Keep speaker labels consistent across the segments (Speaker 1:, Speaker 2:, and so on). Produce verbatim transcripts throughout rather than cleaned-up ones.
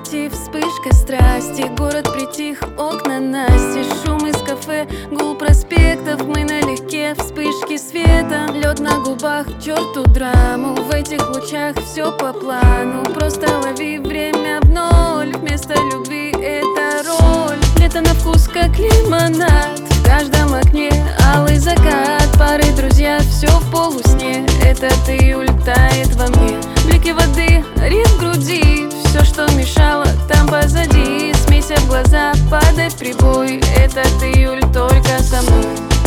Speaker 1: найти, вспышка страсти. Город притих, окна настежь, шум из кафе, гул проспектов. Мы налегке, вспышки света, лед на губах, к черту драму. В этих лучах все по плану, просто лови время в ноль. Вместо любви это роль. Лето на вкус, как лимонад, в каждом окне алый закат. Пары друзья, все в полусне, этот июль тает во мне. Блики воды, риф в груди, все, что мешало, там позади. Смейся в глаза, падай в прибой, этот июль только со мной.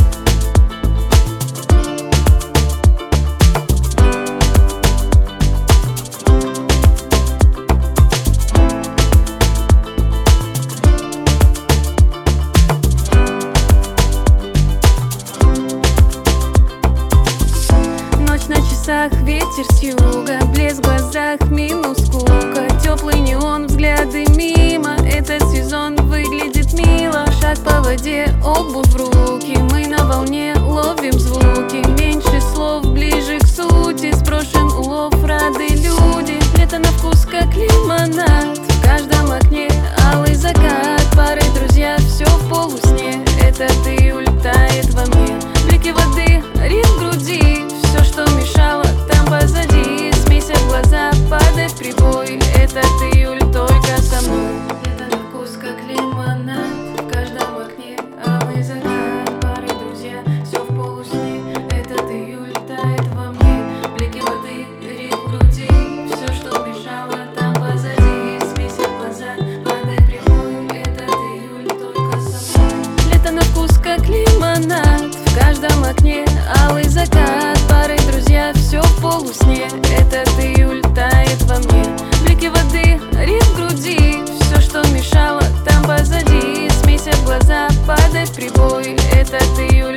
Speaker 1: На часах ветер с юга, блеск в глазах, минус скука. Теплый неон, взгляды мимо, этот сезон выглядит мило. Шаг по воде, обувь в руки, мы на волне ловим звуки. Меньше слов, ближе к сути, сброшен улов, рады люди. Лето на вкус, как лимонад, в каждом окне алый закат. Пары друзья, все в полусне, этот июль тает во мне. Блики воды, риф в груди, все, что мешало, там позади. Смейся в глаза, падай в прибой, этот июль только со мной. Лето на вкус, как лимонад, в каждом окне алый закат. Пары друзья, все в полусне, этот июль тает во мне. Блики воды, риф в груди, все, что мешало, там позади. Смейся в глаза, падай в прибой, этот июль только со мной. Лето на вкус, как лимонад, в каждом окне алый закат. Пары друзья, все в полусне, этот июль тает во мне. Блики воды, риф в груди, все, что мешало, там позади. Смейся в глаза, падай в прибой, этот июль